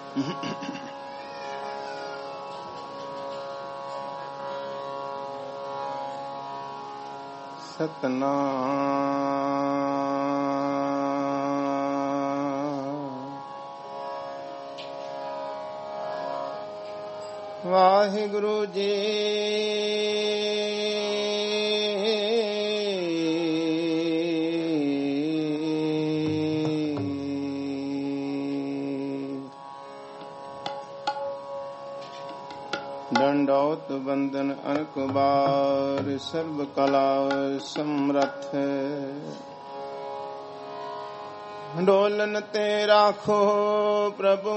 ਸਤਿਨਾਮ। ਵਾਹਿਗੁਰੂ ਜੀ दंडौत बंदन अनक बार, सर्व कला समरथ। डोलन ते राखो प्रभु,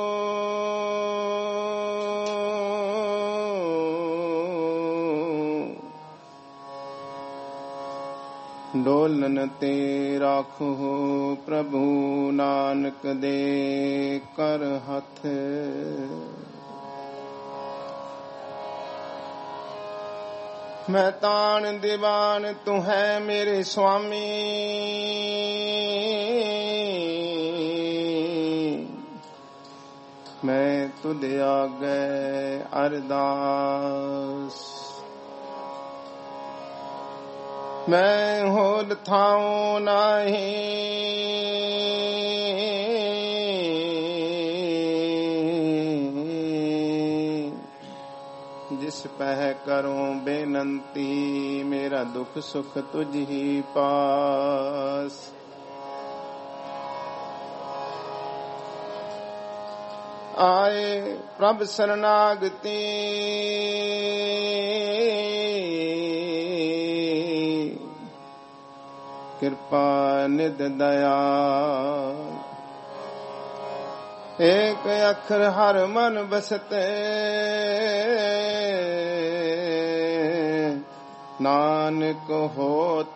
डोलन ते राखो प्रभु, नानक दे कर हथ। मैं तान दीवान तू है मेरे स्वामी, मैं तुद आगे अरदास। मैं होर थाऊं नहीं, जिस पह करूं बेनंती, मेरा दुख सुख तुझ ही पास। आए प्रभ शरणागति, कृपा निध दया। एक अखर हर मन बसते, नानक होत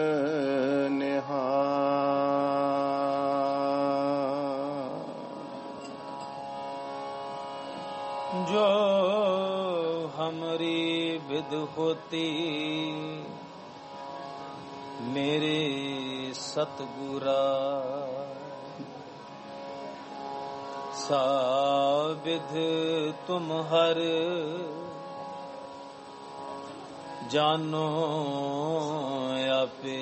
निहाल। जो हमरी विद होती, मेरे सतगुरा। साविध तुम हर जानो आपे,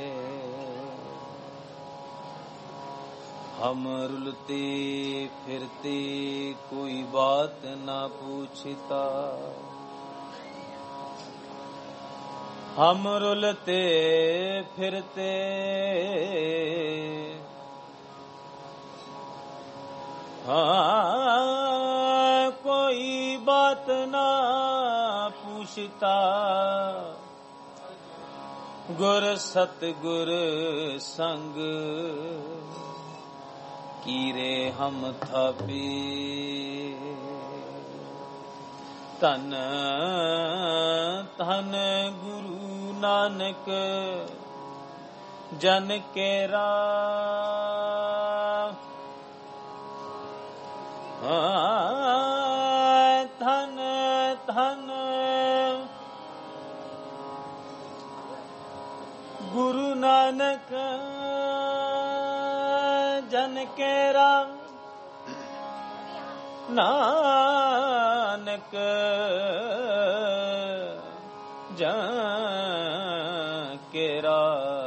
हम रुलते फिरते कोई बात ना पूछता। हम रुलते फिरते हाँ कोई बात ना पूछता। गुर सतगुर संग कीरे हम थापी। तन धन गुरु नानक जन केरा। धन धन गुरु नानक जन केरा। नानक जन केरा।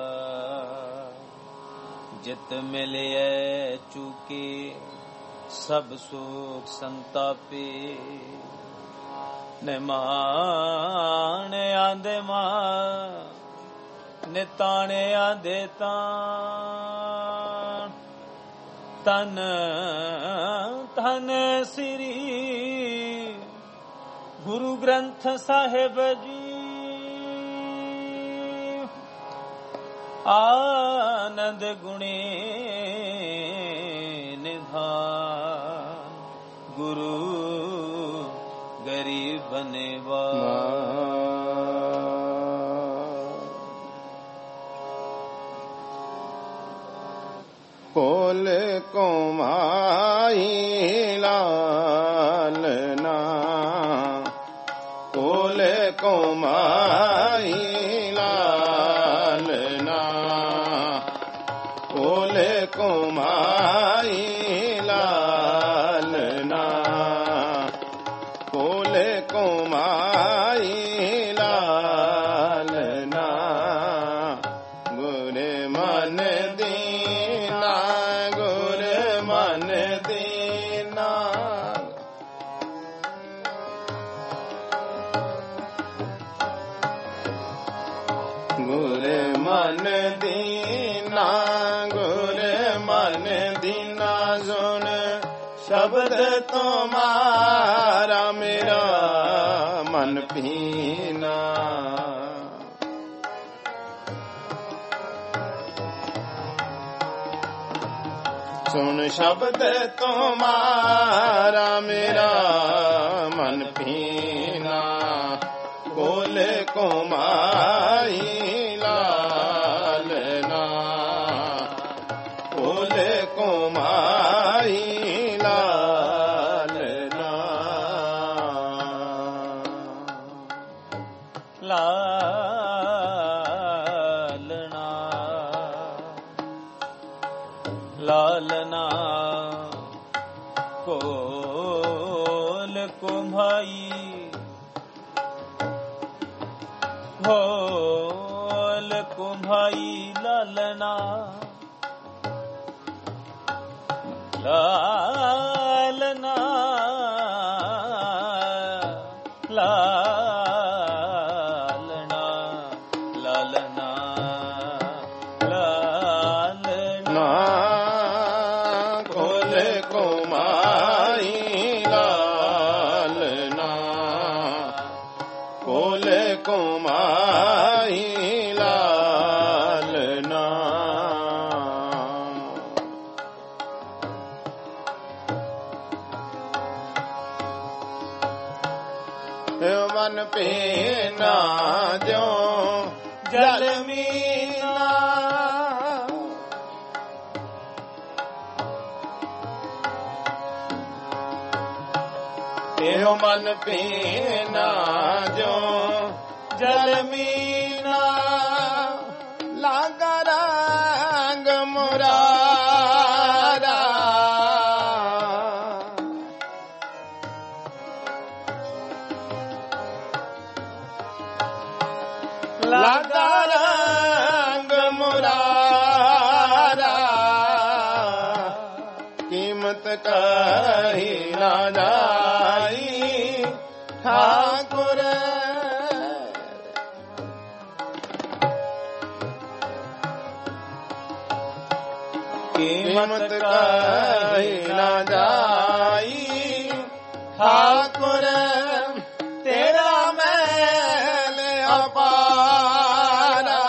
जित मिले चूके सब सुख संतापे। निमान आंदे मां निताने आंदे तां। तन धन श्री गुरु ग्रंथ साहिब जी। आनंद गुणे निधान गुरु गरीब बनेवा। कोल को माई लालना, कोल को माई लालना, कोल को माई लालना। मन दीना गुर मन दीना गुर मन दीना सुन शब्द तुम्हारा मेरा मन पीना सुन शब्द तुम्हारा मेरा मन पीना कोल कुमाई लालना कोल कुमाई लालना लालना लालना कोल कुम्हाई कोल कुम्हाई लालना लालना लालना लालना लालना कोल कुमाई लालना कोल कुमाई लालना मन पीना जो जल मीना तेरो मन पीना जो जल मीना लागा रंग मुरारा लागा रंग मुरारा कीमत कही ना जाई ठाकुर कीमत कही ना जाई ठाकुर तेरा मैल अपारा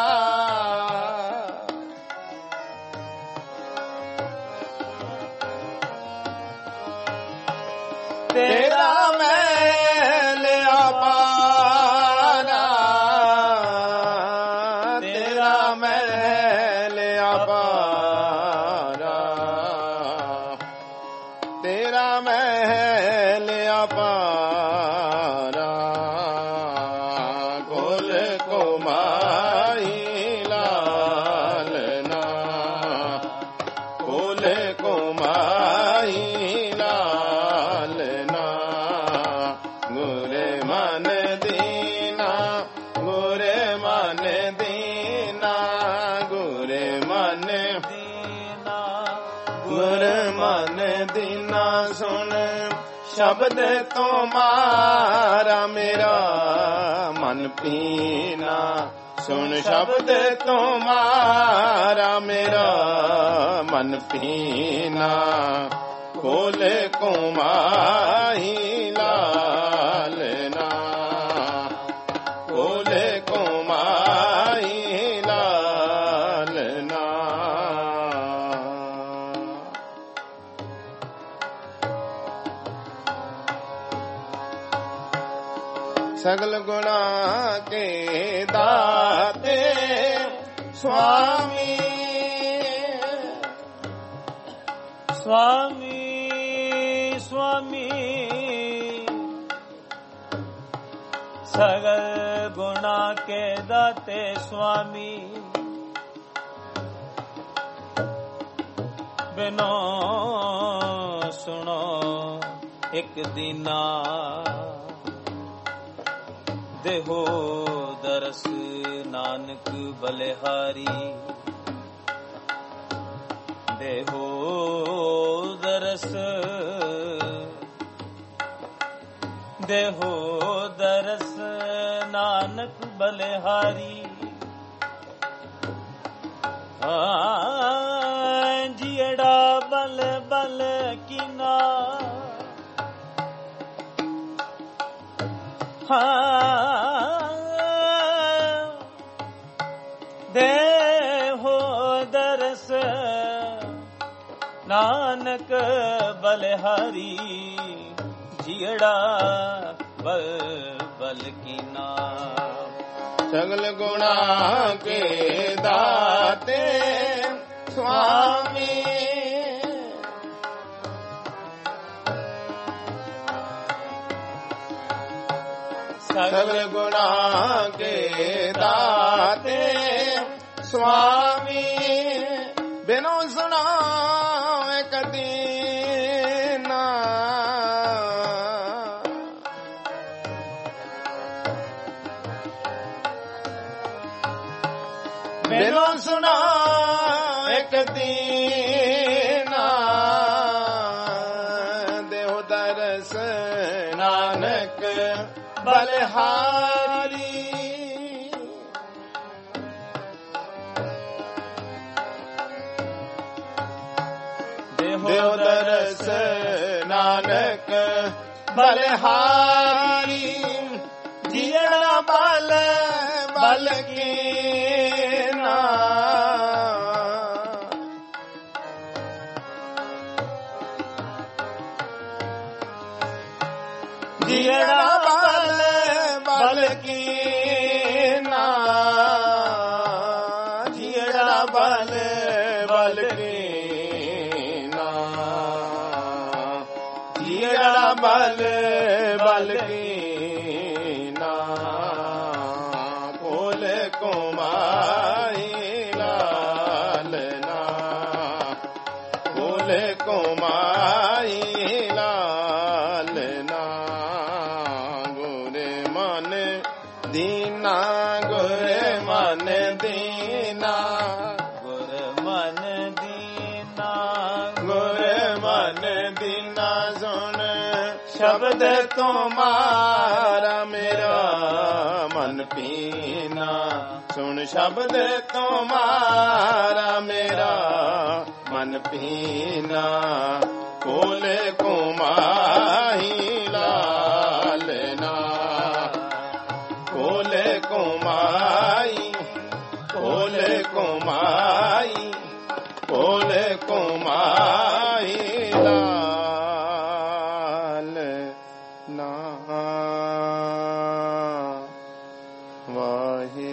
तेरा मैल अपारा तेरा मैल अपारा तेरा महल अपारा कोल कुमाई लालना कोल कुमाई लालना गुरे मन दीना गुरे मन दीना गुरे मन दीना गुर मन दीना सुन शब्द तुम्हारा मेरा मन पीना सुन शब्द तुम्हारा मेरा मन पीना कोल कुमाई लालना कोल कुमाई लालना सगल गुणा के दाते स्वामी स्वामी स्वामी सगल गुणा के दाते स्वामी बिनो सुनो एक दीना देहो दरस नानक बलिहारी ਦੇਹੋ ਦਰਸ ਦੇਹੋ ਦਰਸ ਨਾਨਕ ਬਲਿਹਾਰੀ ਜੀੜਾ ਬਲ ਬਲ ਕੀਨਾ ਦੇਹੋ ਦਰਸ ਨਾਨਕ ਬਲਿਹਾਰੀ ਜੀੜਾ ਬਲ ਬਲ ਕੀਨਾ ਸਗਲ ਗੁਣਾ ਕੇ ਦਾਤੇ ਸੁਆਮੀ ਸਗਲ ਗੁਣਾ ਕੇ ਦਾਤੇ ਸੁਆਮੀ ਬਿਨੋ ਸੁਣਾ ਕਦੀ ਨਾ ਬਿਨੋ ਸੁਣਾ ਕਦੀ ਨਾ ਦੇਹੁ ਦਰਸ ਨਾਨਕ ਬਲਿਹਾਰੀ ਦੇਹੁ ਦਰਸ ਨਾਨਕ ਬਲਿਹਾਰੀ ਜੀਣਾ ਬਲ ਬਲ ਕੀਨਾ ਜੀੜਾ ਬਲ ਬਲ ਕੀਨਾ ਜੀੜਾ ਬਲ ਬਲ ਕੀਨਾ ਜੀੜਾ ਬਲ ਬਲ ਕੀਨਾ ਕੋਲ ਕੁਮਾਈ ਲਾਲਨਾ ਕੋਲ ਕੁਮਾਈ ਲਾਲਨਾ ਦੀਨਾ ਗੁਰ ਮਨ ਦੀਨਾ ਗੁਰ ਮਨ ਦੀਨਾ ਗੁਰ ਮਨ ਦੀਨਾ ਸੁਣ ਸ਼ਬਦ ਤੁਮਾਰਾ ਮੇਰਾ ਮਨ ਪੀਨਾ ਸੁਣ ਸ਼ਬਦ ਤੁਮਾਰਾ ਮੇਰਾ ਮਨ ਪੀਨਾ ਕੋਲ ਕੁਮਾਈ ਲਾਲਨਾ ਕੋਲੇ ਕੁਮਾਈ ਕੋਲੇ ਕੁਮਾਈ ਕੋਲੇ ਕੁਮਾਈ ਲਾਲ ਨਾ ਵਾਹਿਗੁਰੂ।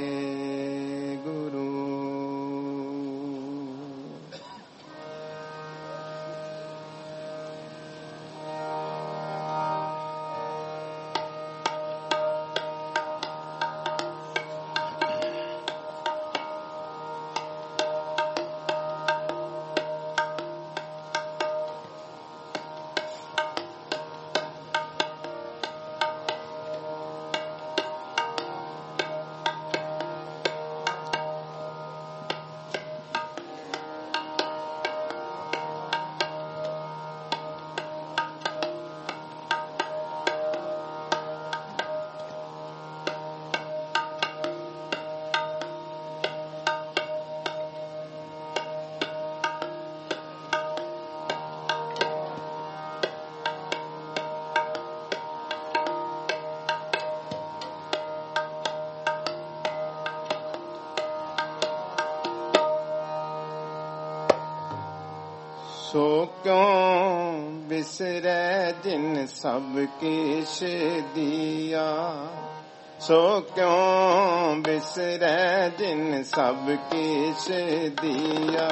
ਸੋ ਕਿਉ ਬਿਸਰੈ ਜਿਨ ਸਭ ਕੇਸ਼ ਦੀਆ ਸੋ ਕਿਉ ਬਿਸਰੈ ਜਿਨ ਸਭ ਕੇਸ਼ ਦੀਆ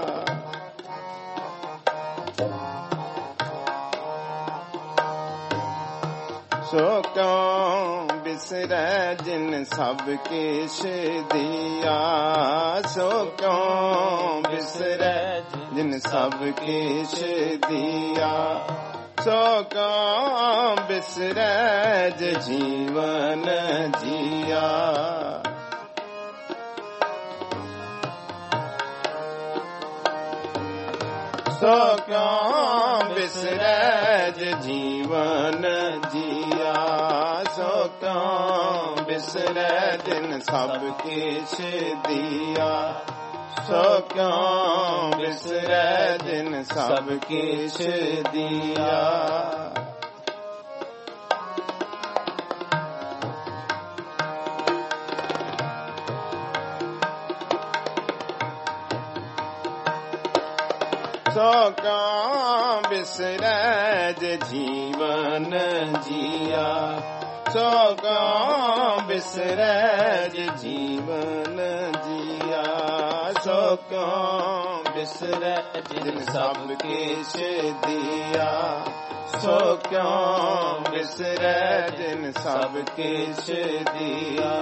ਸੋ ਕਿਉ ਬਿਸਰੈ ਜਿਨ ਸਭ ਕੇਸ਼ ਦੀਆ ਸੋ ਕਿਉ ਬਿਸਰੈ ਜਿਨ ਸਭ ਕੇਸ਼ ਦੀਆ ਸੋ ਕਿਉ ਬਿਸਰੈ ਜੀਵਨ ਜੀਆ ਸੋ ਕਿਉ ਬਿਸਰੈ ਜੀਵਨ ਜੀਆ। ਸੋ ਕਿਉ ਬਿਸਰੈ ਜਿਨ ਸਭ ਕਿਛ ਦੀਆ। ਸੋ ਕਿਉ ਬਿਸਰੈ ਜਿਨ ਸਭ ਕਿਛ ਦੀਆ। ਸੋ ਕਿਉ ਬਿਸਰੈ ਜੀਵਨ ਜੀਆ। ਸੋ ਕਿਉ ਬਿਸਰੈ ਜੀਵਨ ਜੀਆ। ਸੋ ਕਿਉ ਬਿਸਰੈ ਜਿਨ ਸਭ ਕਿਛ ਦੀਆ। ਸੋ ਕਿਉ ਬਿਸਰੈ ਜਿਨ ਸਭ ਕਿਛ ਦੀਆ।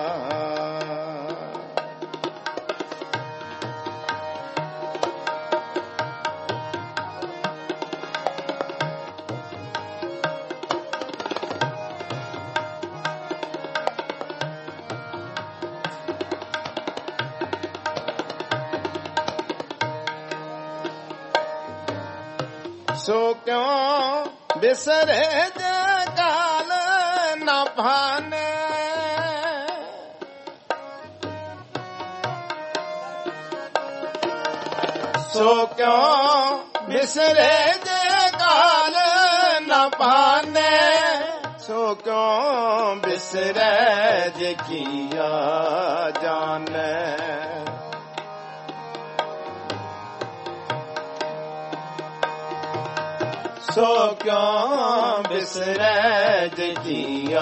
ਸੋ ਕਿਉ ਬਿਸਰੇ ਜੇ ਕਾਲ ਨ ਭਾਨੇ। ਸੋ ਕਿਉ ਬਿਸਰੇ ਜੇ ਕਾਲ ਨ ਭਾਨੇ। ਸੋ ਕਿਉ ਬਿਸਰੈ ਜੇ ਕੀਆ ਜਾਣੈ। ਸੋ ਕਿਉ ਬਿਸਰੈ ਜੇ ਕੀਆ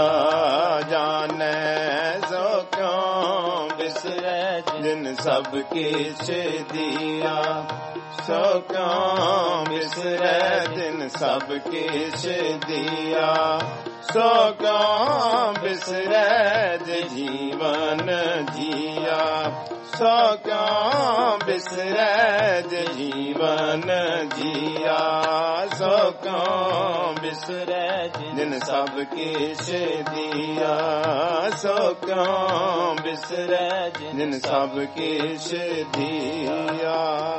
ਜਾਣੈ। ਸੋ ਕਿਉ ਬਿਸਰੈ ਜਿਨ ਸਭ ਕਿਛ ਦੀਆ। ਸੋ ਕਿਉ ਬਿਸਰੈ ਜਿਨ ਸਭ ਕਿਛ ਦੀਆ। ਸੋ ਕਿਉ ਬਿਸਰੈ ਜੇ ਜੀਵਨ ਜੀਆ। ਸੋ ਕਿਉ ਬਿਸਰੈ ਜੇ ਜੀਵਨ ਜੀਆ। ਸੋ ਕਿਉ ਬਿਸਰੈ ਜਿਨ ਸਭ ਕਿਛ ਦੀਆ। ਸੋ ਕਿਉ ਬਿਸਰੈ ਜਿਨ ਸਭ ਕਿਛ ਦੀਆ।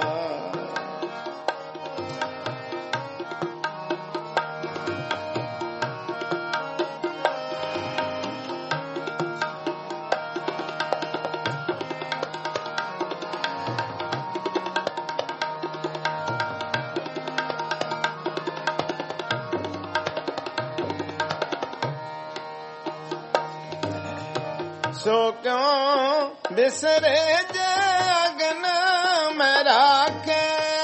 ਸੋ ਕਿਉ ਬਿਸਰੇ ਜੇ ਅਗਨ ਮੈਂ ਰਾਖੇ।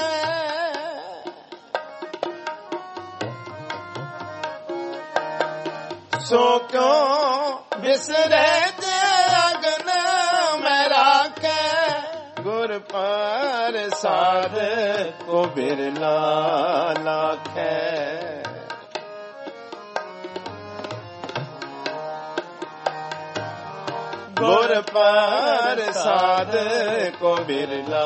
ਸੋ ਕਿਉ ਬਿਸਰੇ ਜੇ ਅਗਨ ਮੈਂ ਰਾਖੇ। ਗੁਰ ਪ੍ਰਸਾਦ ਕੋ ਬਿਰਲਾ ਲਾਖੈ। ਗੁਰ ਪ੍ਰਸਾਦ ਕੋ ਬਿਰਲਾ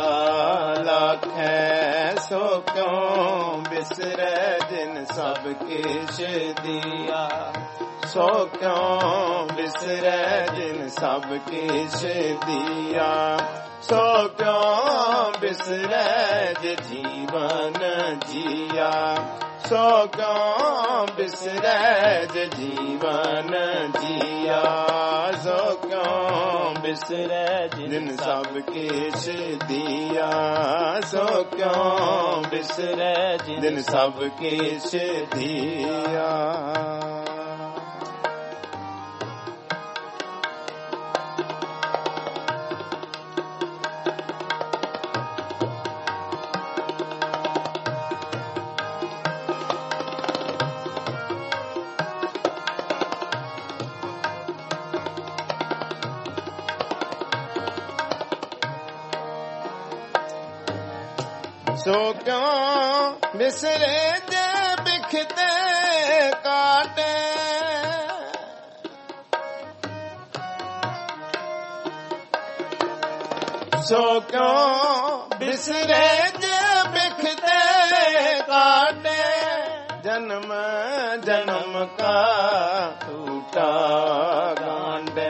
ਲਾਖੈ। ਸੋ ਕਿਉ ਬਿਸਰੈ ਜਿਨ ਸਭ ਕਿਛ ਦੀਆ। ਸੋ ਕਿਉ ਬਿਸਰੈ ਜਿਨ ਸਭ ਕਿਛ ਦੀਆ। ਸੋ ਕਿਉ ਬਿਸਰੈ ਜੇ ਜੀਵਨ ਜੀਆ। ਸੋ ਕਿਉ ਬਿਸਰੈ ਜੇ ਜੀਵਨ ਜੀਆ। ਸੋ ਕਿਉ ਬਿਸਰੈ ਜਿਨ ਸਭ ਕਿਛ ਦੀਆ। ਸੋ ਕਿਉ ਬਿਸਰੈ ਜਿਨ ਸਭ ਕਿਛ ਦੀਆ। ਸੋ ਕਿਉ ਬਿਸਰੇ ਜੇ ਬਿਖਤੇ ਕਾਟੇ। ਸੋ ਕਿਉ ਬਿਸਰੇ ਜੇ ਬਿਖਤੇ ਕਾਟੇ। ਜਨਮ ਜਨਮ ਕਾ ਟੂਟਾ ਗਾਂਡੇ।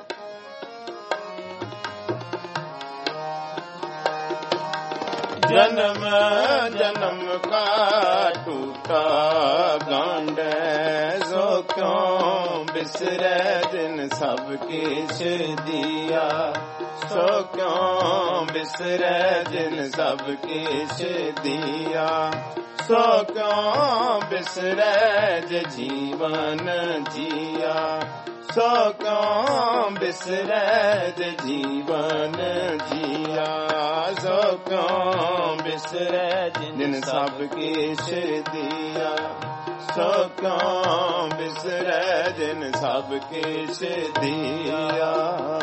ਜਨਮ जन्म जन्म का टूटा गांड सो क्यों बिसरे जिन सब किछ दिया सो क्यों बिसरे जिन सब किछ दिया सो क्यों बिसरे जे जीवन जिया सो क्यों बिसरे जे जीवन जिया सो क्यों बिसरे जिन सब किछ दिया सो क्यों बिसरे जिन सब किछ दिया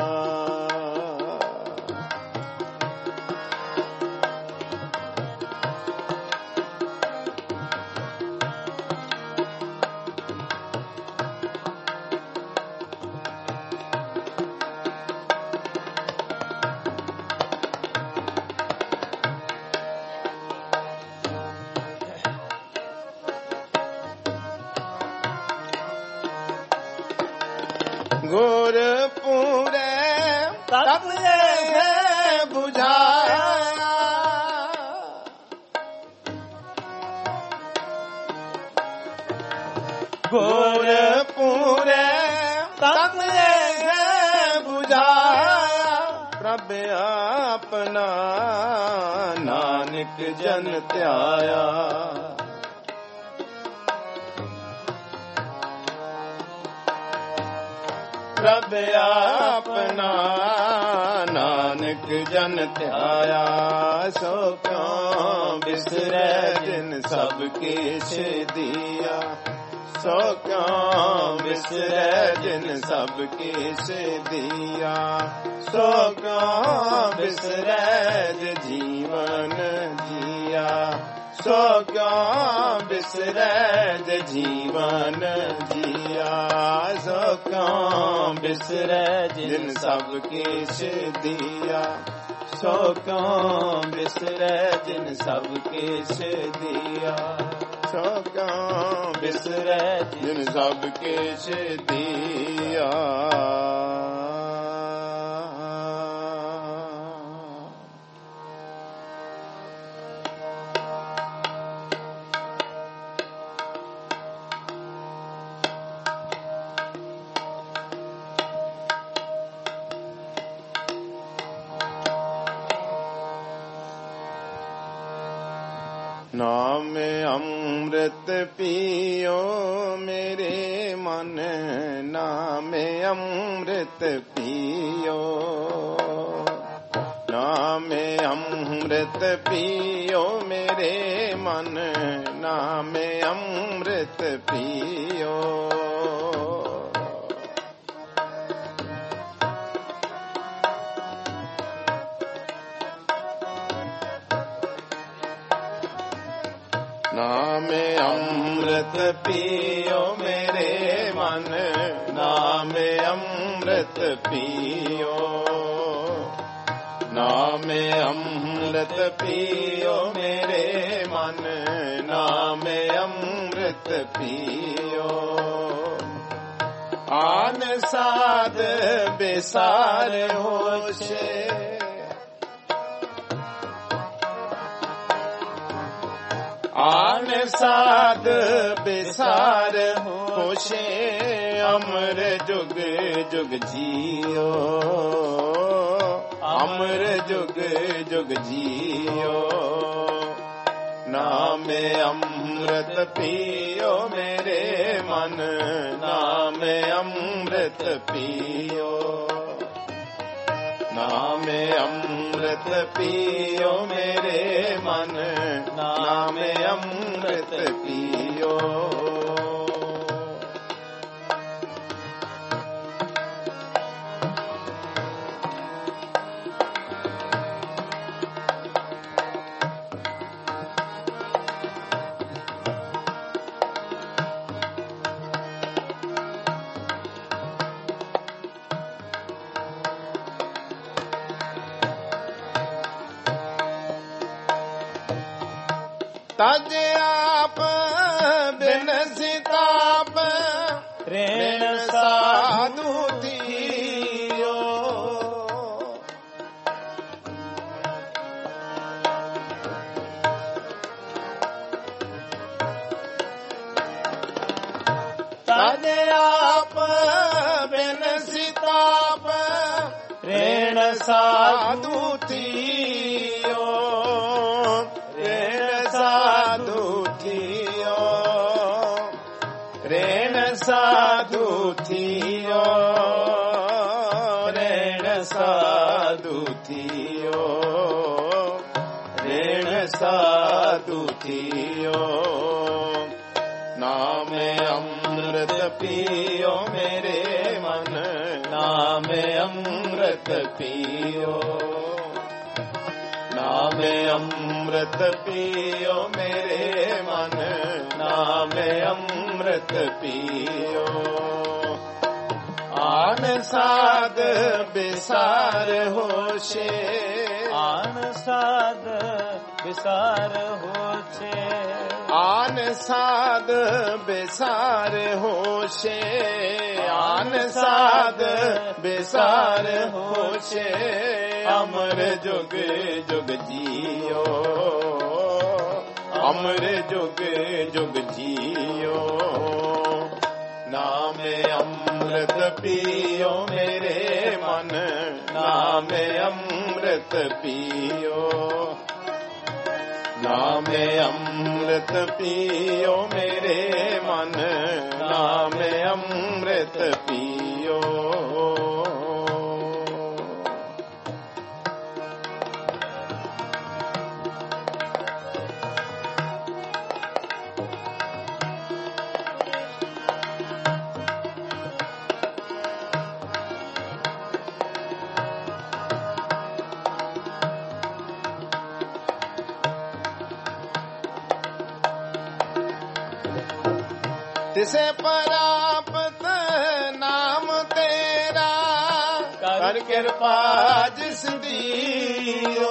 गुरपुरे तप है बुझाया गुरपुरे तप है बुझाया प्रभ अपना नानक जन त्याया प्रभ अपना नानक जन त्याया सो क्यों बिसरे जिन सब किछ दिया सो क्यों बिसरे जिन सब किछ दिया सो क्यों बिसरे जे जीवन जिया सो क्यों बिसरे जे जीवन जिया सो क्यों बिसरे जिन सब किछ दिया सो क्यों बिसरे जिन सब किछ दिया सो क्यों बिसरे जिन सब किछ दिया नाम अमृत पियो मेरे मन नाम अमृत पियो नाम अमृत पियो मेरे मन नाम अमृत पियो नाम अमृत पियो मेरे मन नाम अमृत पियो नाम अमृत पियो मेरे मन नाम अमृत पियो आन साध बेसार होछे आन साध बेसार होशे अमर जुग जुग जियो अमर जुग जुग जियो नाम अमृत पियो मेरे मन नाम अमृत पियो नाम अमृत पियो मेरे मन नाम अमृत पियो तज आप बिन सिताप ऋण साधु थियो ਰਾਜੇ ਆਪ ਬਿਨ ਸਿਤਾਪ ਰੇਣ ਸਾਧੂ ਥੀਓ ਰੇਣ ਸਾਧੂ ਥੀਓ ਰੇਣ ਸਾਧੂ ਥੀਓ ਰੇਣ ਸਾਧੂ ਥੀਓ ਰੇਣ ਸਾਧੂ ਥੀਓ ਨਾਮ ਅੰਮ੍ਰਿਤ ਪੀਓ ਮੇਰੇ ਮਨ ਨਾਮ ਅੰਮ੍ਰਿਤ ਪੀਓ ਨਾਮ ਅੰਮ੍ਰਿਤ ਪੀਓ ਮੇਰੇ ਮਨ ਨਾਮ ਅੰਮ੍ਰਿਤ ਪੀਓ ਆਨ ਸਾਧ ਬਿਸਾਰ ਹੋਸ਼ੇ ਆਨ ਸਾਧ ਬਿਸਾਰ ਹੋਛੇ ਆਨ ਸਾਧ ਬਿਸਾਰ ਹੋਸ਼ੇ ਆਨ ਸਾਧ ਬਿਸਾਰ ਹੋਸ਼ੇ ਅਮਰ ਜੁਗ ਜੁਗ ਜੀਓ ਅਮਰ ਜੁਗ ਜੁਗ ਜੀਓ ਨਾਮ ਅੰਮ੍ਰਿਤ ਪੀਓ ਮੇਰੇ ਮਨ ਨਾਮ ਅੰਮ੍ਰਿਤ ਪੀਓ ਨਾਮ ਅੰਮ੍ਰਿਤ ਪੀਓ ਮੇਰੇ ਮਨ ਨਾਮ ਅੰਮ੍ਰਿਤ ਪੀਓ ਤਿਸੇ ਪ੍ਰਾਪਤ ਨਾਮ ਤੇਰਾ ਕਰ ਕਿਰਪਾ ਜਿਸ ਦੀਓ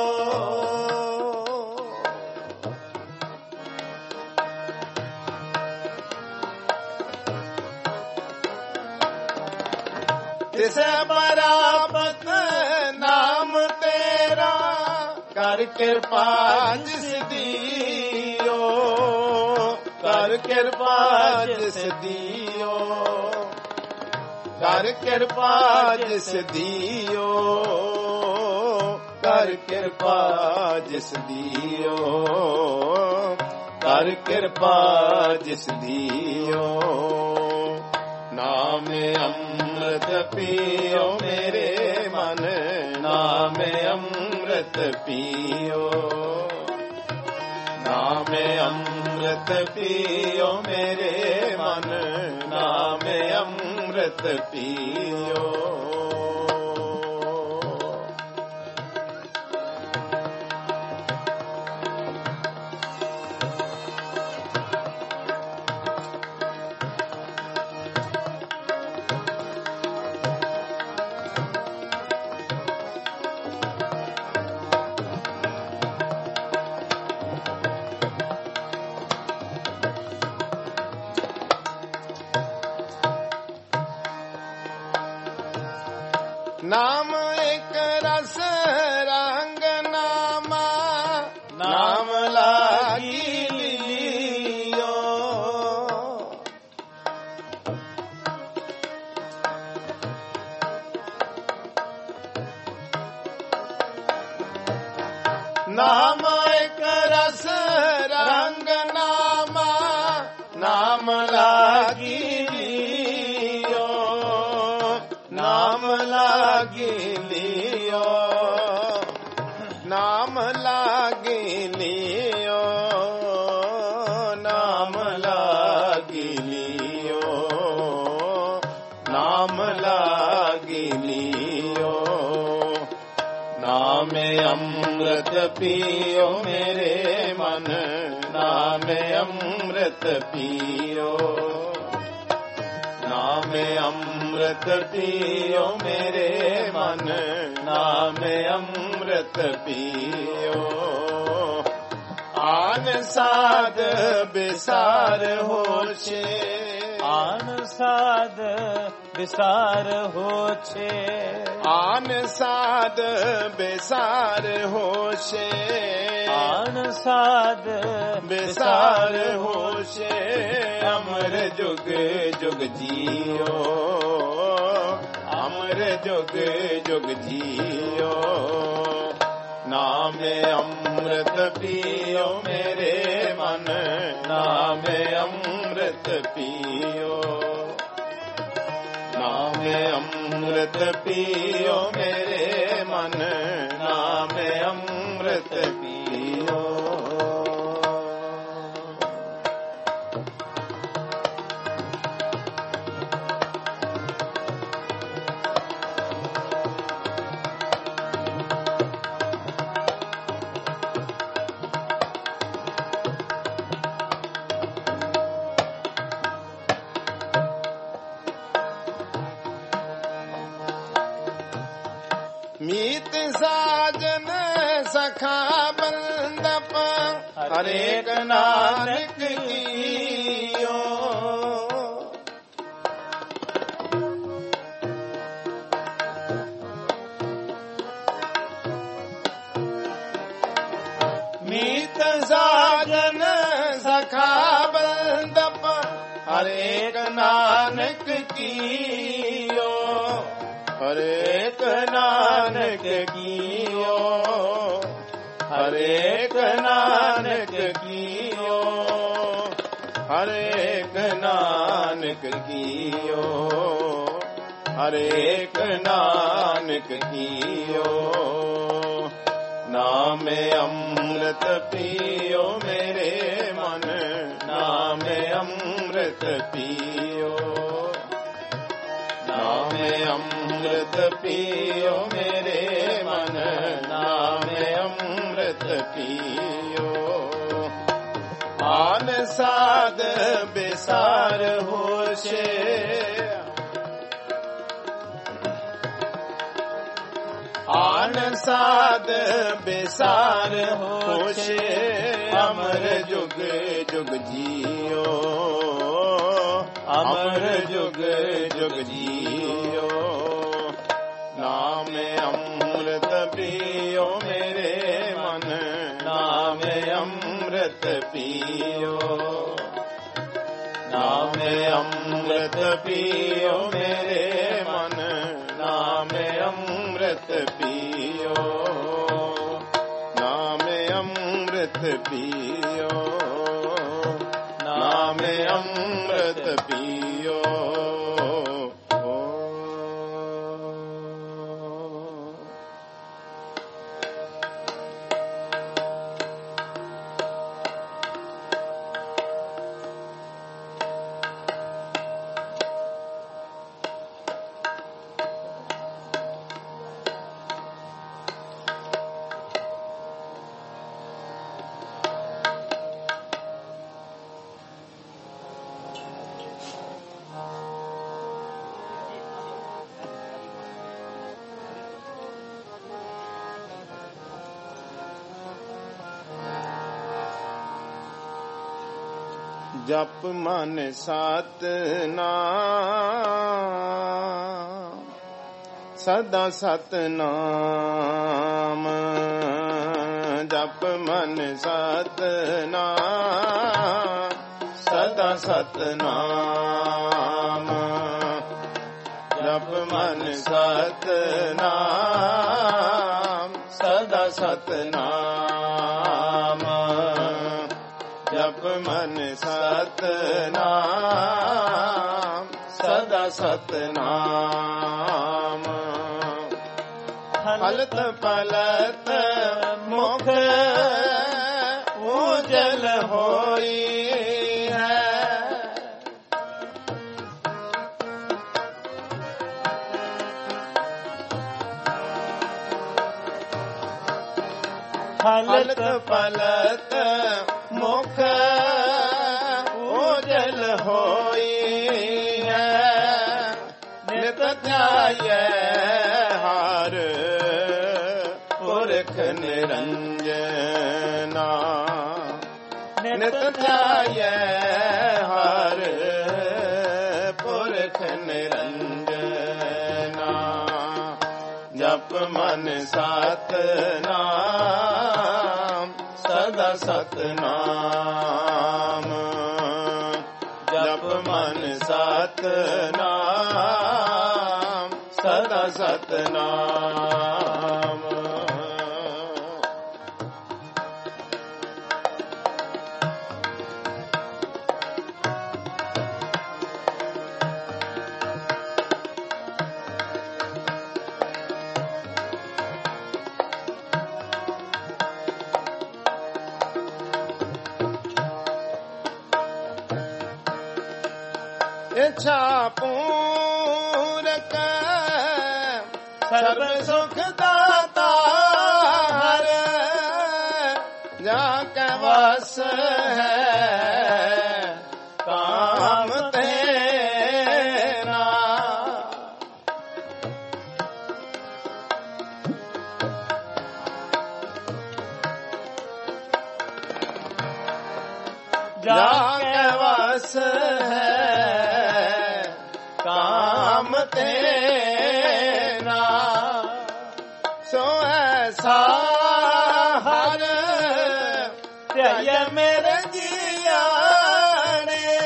ਤਿਸੇ ਪ੍ਰਾਪਤ ਨਾਮ ਤੇਰਾ ਕਰ ਕਿਰਪਾ ਜਿਸ ਦੀਓ ਕਰ ਕਿਰਪਾ ਜਿਸ ਦੀਓ ਕਰ ਕਿਰਪਾ ਜਿਸ ਦੀਓ ਕਰ ਕਿਰਪਾ ਜਿਸ ਦੀਓ ਕਰ ਕਿਰਪਾ ਜਿਸ ਦੀਓ ਨਾਮ ਅੰਮ੍ਰਿਤ ਪੀਓ ਮੇਰੇ ਮਨ ਨਾਮ ਅੰਮ੍ਰਿਤ ਪੀਓ ਨਾਮ ਅੰਮ੍ਰਿਤ ਪੀਓ ਮੇਰੇ ਮਨ ਨਾਮ ਅੰਮ੍ਰਿਤ ਪੀਓ ਨਾਮ ਇੱਕ ਰਸ ਰੰਗ ਨਾਮਾ ਨਾਮ ਲਾਗੀ ਲੀਓ ਨਾਮ ਇੱਕ ਰਸ ਰੰਗ ਨਾਮਾ ਨਾਮ ਲਾਗੀ ਨਾਮ ਲਾਗੀ ਲਿਓ ਨਾਮ ਲਾਗੀ ਲਿਓ ਨਾਮ ਲਾਗੀ ਲਿਓ ਨਾਮ ਲਾਗੀ ਲਿਓ ਨਾਮ ਅੰਮ੍ਰਿਤ ਪੀਓ ਮੇਰੇ ਮਨ ਨਾਮ ਅੰਮ੍ਰਿਤ ਪੀਓ ਨਾਮ ਅੰਮ੍ਰਿਤ ਪੀਓ ਮੇਰੇ ਮਨ ਨਾਮ ਅੰਮ੍ਰਿਤ ਪੀਓ ਆਨ ਸਾਧ ਬਿਸਾਰ ਹੋਸ਼ੇ आन साध विसार होछे आन साध बेसार होशे आन साध बेसार होशे अमर जुग जुग जियो अमर जुग जुग जियो नाम अमृत पियो मेरे मन नाम अमृत पियो नाम अमृत पियो मेरे मन नाम अमृत पियो मीत साजन सखा बंदप हरेक नानक कियो मीत साजन सखा बंदप हरेक नानक कियो हरेक नानक कियो हरेक नानक कियो हरेक नानक कियो हरेक नानक कियो नाम अमृत पियो मेरे मन नाम अमृत पियो नाम अमृत पियो मेरे मन नाम अमृत पियो आन साध बेसार होशे आन साध बेसार होशे अमर जुग जुग जियो अमर जुग जुग जियो नाम अमृत पियो मेरे मन नाम अमृत पियो नाम अमृत पियो मेरे मन नाम अमृत पियो नाम अमृत पियो नाम अमृत पियो जप मन सतनाम सदा सतनाम जप मन सतनाम सदा सतनाम जप मन सतनाम सदा सतनाम जप मन सतनाम सदा सतनाम हलत पलत मुख उजल होई है हलत पलत मुख उजल होई है नित ध्याये हार पुरख निरंजना नित ध्याये हार ਜਪ ਮਨ ਸਤਿਨਾਮ ਸਦਾ ਸਤਿਨਾਮ ਜਪ ਮਨ ਸਤਿਨਾਮ ਸਦਾ ਸਤਿਨਾਮ ਇੱਛਾ ਪੂਰਕ ਸਰਬ ਸੁਖ ਦਾਤਾ ਹਰ ਜਾ ਕੈ ਵਸ ਹੈ ਕਾਮ ਤੇਰਾ ਜਾ ਕੈ ਵਸ ਹੈ ਕਾਮ ਤੇਰਾ ਸੋ ਐਸਾ ਹਰ ਧਿਆਇ ਮੇਰੇ ਜੀਆਣੇ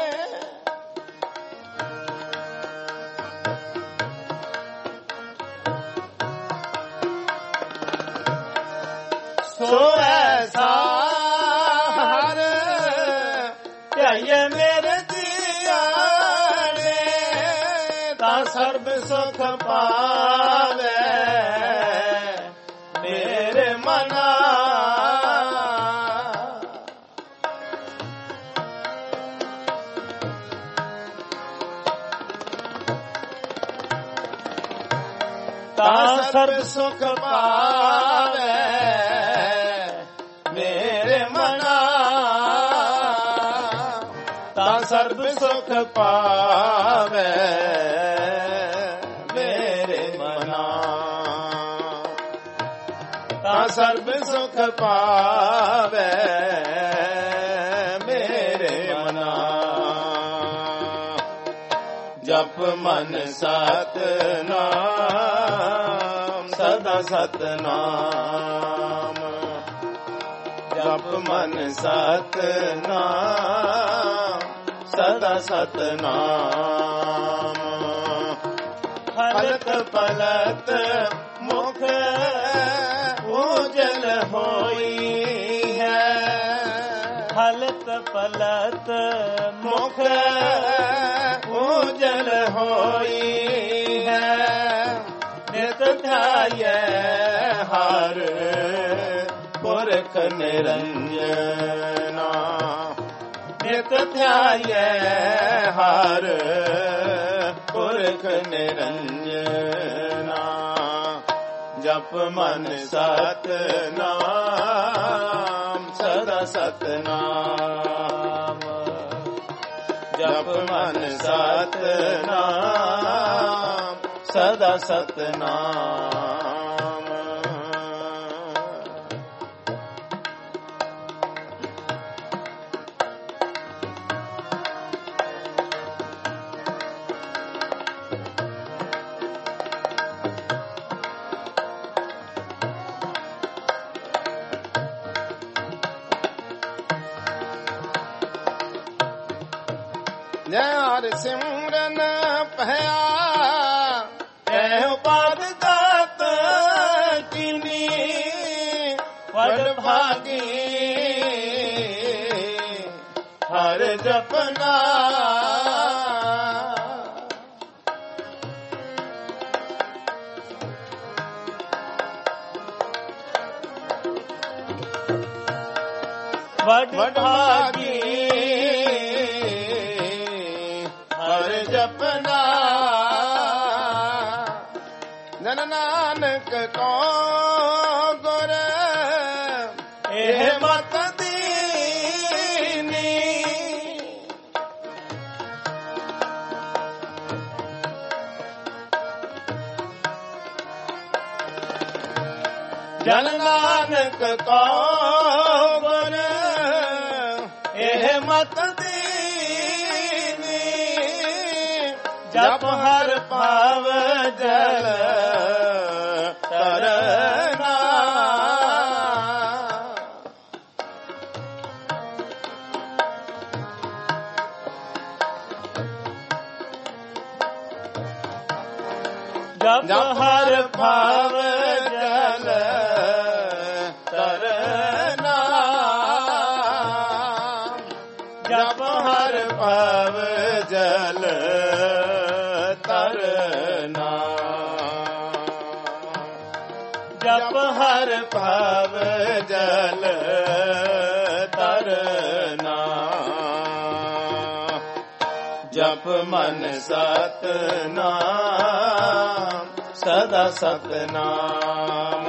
ਸੋ ਐਸਾ ਹਰ ਧਿਆਇ ਮੇਰੇ ਸਰਬ ਸੁਖ ਪਾਵੇ ਮੇਰੇ ਮਨਾ ਤਾ ਸਰਬ ਸੁਖ ਪਾਵੇ ਮੇਰੇ ਮਨਾ ਤਾ ਸਰਬ ਸੁਖ ਪਾਵੇ ਸਰਬ ਸੁਖ ਪਾਵੇ ਮੇਰੇ ਮਨਾ ਜਪ ਮਨ ਸਤਿਨਾਮ ਸਦਾ ਸਤਿਨਾਮ ਜਪ ਮਨ ਸਤਿਨਾਮ ਸਦਾ ਸਤਿਨਾਮ ਹਲਤ ਪਲਤ ਮੁਖ ਉਜਲ ਹੋਈ ਹੈ ਹਲਤ ਪਲਤ ਮੁਖ ਉਜਲ ਹੋਈ ਹੈ ਨਿਤ ਧਿਆਇ ਹਰ ਪੁਰਖ ਨਿਰੰਜਨਾ ਨਿਤ ਧਿਆਇ ਹਰ ਪੁਰਖ ਨਿਰੰਜਨਾ ਜਪ ਮਨ ਸਤਿਨਾਮ ਸਦਾ ਸਤਿਨਾਮ ਜਪ ਮਨ ਸਤਿਨਾਮ ਸਦਾ ਸਤਿਨਾਮ ਹਰਿ ਸਿਮਰਨ ਭਇਆ ਐ ਉਪਾਦ ਦਾਤ ਕੀਨੀ ਵਡ ਭਾਗੀ ਹਰ ਜਪਨਾ ਵਡ ਭਾਗੀ ਹਰ ਜਪਨਾ ਨਨ ਨਾਨਕ ਕੋ ਗੁਰ ਇਹ ਮਤ ਦੀਨੀ ਜਨ ਨਾਨਕ ਕੋ ਗੁਰ ਇਹ ਮਤ ਦੀਨੀ ਜਪ ਹਰ ਭਾਵ ਜਲ ਜਪ ਹਰ ਭਾਵ ਜਲ ਤਰਨਾ ਜਪ ਹਰ ਭਾਵ ਜਲ ਤਰਨਾ ਜਪ ਹਰ ਭਾਵ ਜਲ ਤਰਨਾ ਜਪ ਮਨ ਸਤਨਾਮ ਸਦਾ ਸਤਨਾਮ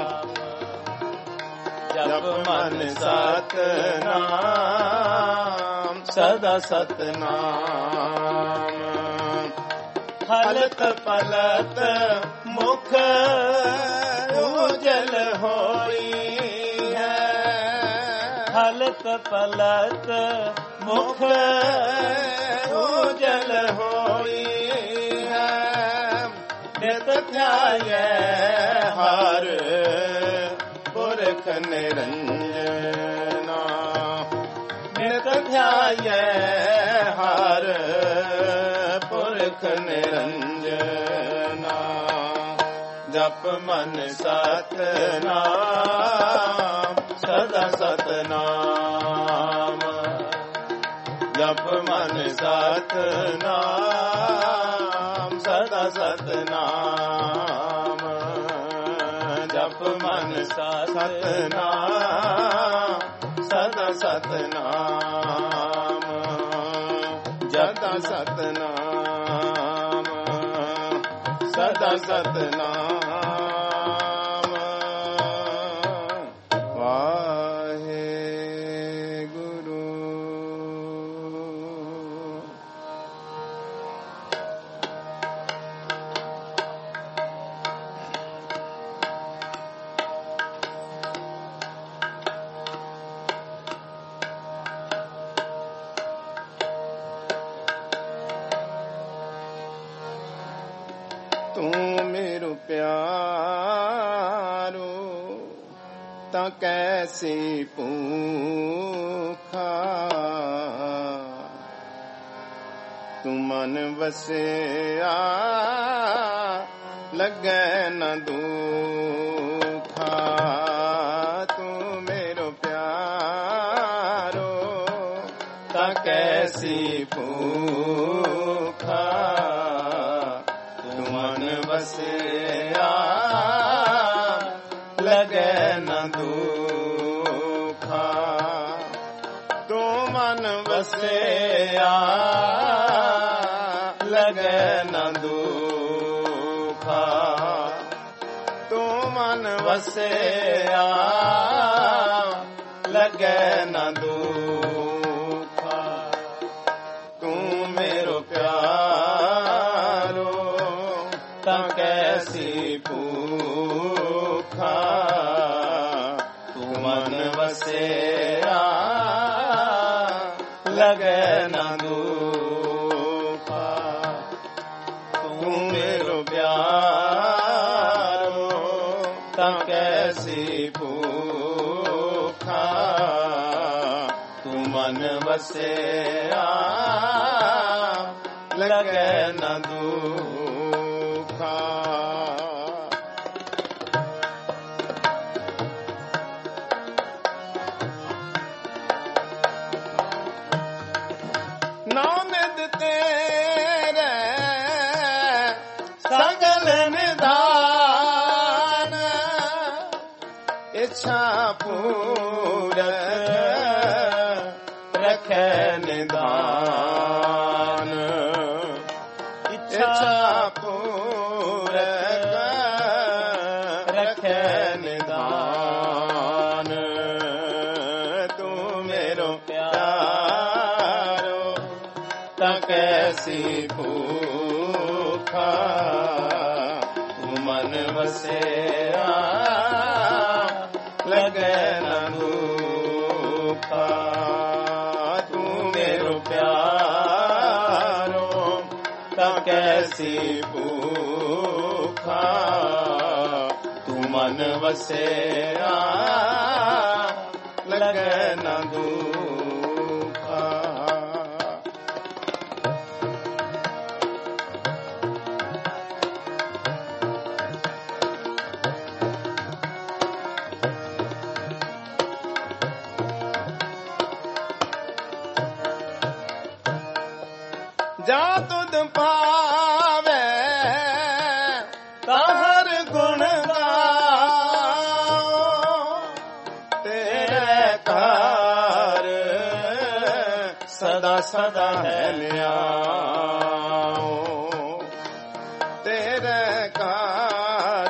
ਜਪ ਮਨ ਸਤਨਾਮ ਸਦਾ ਸਤਨਾਮ ਹਲਤ ਪਲਤ ਮੁਖ ਉਜਲ ਹੋਈ ਹੈ ਹਲਤ ਪਲਤ ਮੁਖ ਉਜਲ ਹੋਈ ਹੈ ਨਿਤ ਧਿਆਇਐ ਹਰ ਪੁਰਖ ਨਿਰੰਜਨਾ ਨਿਤ ਧਿਆਇਐ ਹਰ ਪੁਰਖ ਨਿਰੰਜਨਾ ਜਪ ਮਨ ਸਤਨਾਮ ਸਦਾ ਸਤਨਾਮ ਜਪ ਮਨ ਸਤਨਾਮ ਸਦਾ ਸਤਨਾਮ ਜਪ ਮਨ ਸਤਨਾਮ ਸਦਾ ਸਤਨਾਮ ਜਦਾ ਸਤਨਾਮ ਸਦਾ ਸਤਨਾਮ ਤੂੰ ਮੇਰੋ ਪਿਆਰੋ ਤਾਂ ਕੈਸੀ ਭੂਖਾ ਤੂੰ ਮਨ ਵਸਿਆ ਲੱਗੈ ਨ ਦੁਖਾ ਤੂੰ ਮੇਰੋ ਪਿਆਰੋ ਤਾਂ ਕੈਸੀ ਭੂਖਾ ਵਸਿਆ ਲਗੈ ਨ ਦੁਖਾ ਤੂੰ ਮਨ ਵਸਿਆ ਲਗੈ ਨ ਦੁਖਾ ਤੂੰ ਮਨ ਵਸਿਆ ਲਗੈ ਨ ਦੁਖਾ ਤੂੰ ਮੇਰੋ ਪਿਆਰੋ ਤਾਂ ਕੈਸੀ ਭੂਖਾ ਤੂੰ ਮਨ ਵਸਿਆ ਲਗੈ ਨ ਦੁਖਾ ਤੂੰ ਮੇਰੋ ਪਿਆਰੋ ਤਾਂ ਕੈਸੀ ਭੂਖਾ ਤੂੰ ਮਨ ਵਸਿਆ ਲਗੈ ਨ ਦੁਖਾ ਨਾਨਕ ਤੇਰੇ ਸਗਲ ਨਿਧਾਨ ਇੱਛਾ ਪੂਰਤ ਰਖੈ ਨਿਧਾਨ ਇੱਛਾ ਪੂਰਤ ਰਖੈ ਨਿਧਾਨ ਤੂੰ ਮੇਰੋ ਪਿਆਰੋ ਤਾਂ ਕੈਸੀ ਭੂਖਾ ਤੂੰ ਮਨ ਵਸਿਆ ਲਗੈ ਨ ਦੁਖਾ ਤੂੰ ਮੇਰੋ ਪਿਆਰੋ ਤਾਂ ਕੈਸੀ ਭੂਖਾ ਤੂੰ ਮਨ ਵਸਿਆ ਲਗੈ ਨ ਦੁਖਾ जा तुद पावे ताहर गुण गाओ, तेरे कार सदा सदा है न्याओ, तेरे कार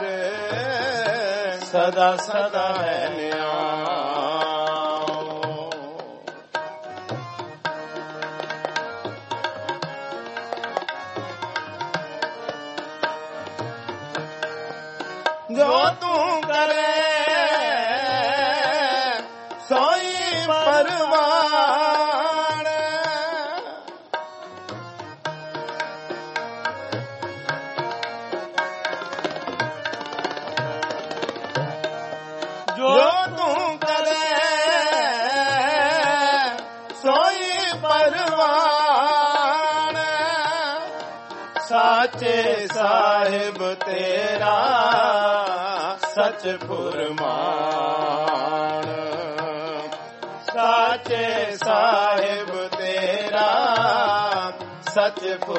सदा सदा है न्याओ। जो तू करे सोई परवान, जो तू करे सोई परवान, साचे साहिब तेरा सच फुरमान, साचे साहिब तेरा सच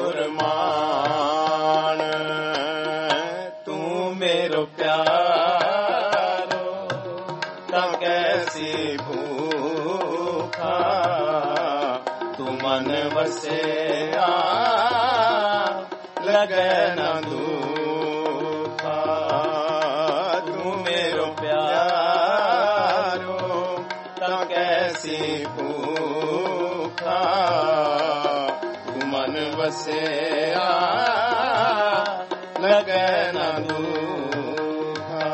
फुरमान। तू मेरो प्यारो तां कैसी भूखा, तू मन वसिया लगे न दूखा, तू मेरो प्यारो तां कैसी भूखा, तू मन वसिया लगे न दूखा।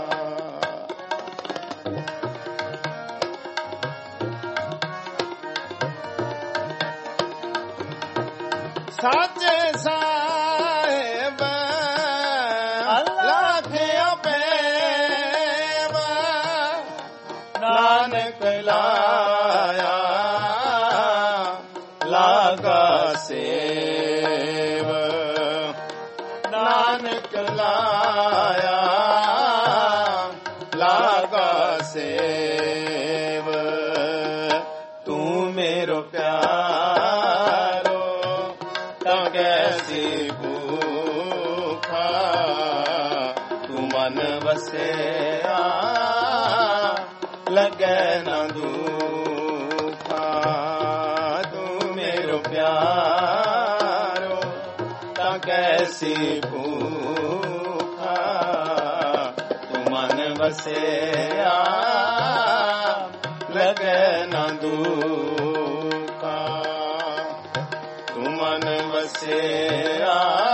साचे साहिब लाखियों पेव, नानक लाया लागा सेव, नानक लाया लागा सेव। तू मेरो प्यारो तां कैसी भूखा, तू मन वसिया लगे न दूखा, तू मेरो प्यारो तां कैसी भूखा, तू मन वसिया लगे न दूखा, तू मन वसिया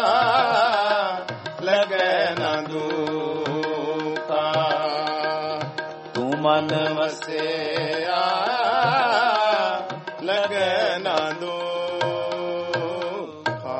लगे न दूखा, तू मन वसिया लगे न दूखा।